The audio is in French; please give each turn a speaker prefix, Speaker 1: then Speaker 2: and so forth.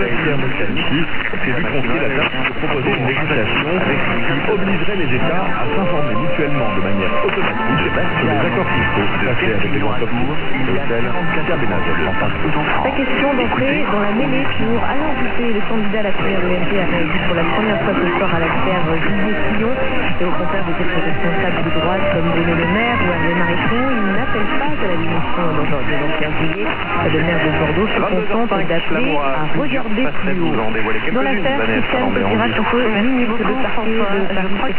Speaker 1: Pierre Moscovici s'est vu confier la tâche de proposer une législation qui obligerait les États à s'informer mutuellement de manière automatique sur les accords fiscaux passés avec les entreprises. Bruxelles, Pierre Bénazer, France Info.
Speaker 2: La question d'entrée dans la mêlée pour Alain Juppé, le candidat à la primaire de l'UMP, a réagi pour la première fois ce soir à l'affaire Didier Fillon et au contraire de quelques responsables de droite comme Bruno Le Maire ou Hervé Maréchon. Il n'appelle pas à la démission de Jean-Pierre Juillet. Le maire de Bordeaux se contente d'appeler à regarder plus haut. Dans l'affaire, Christiane Taubira, quelques minutes de parquet de Paris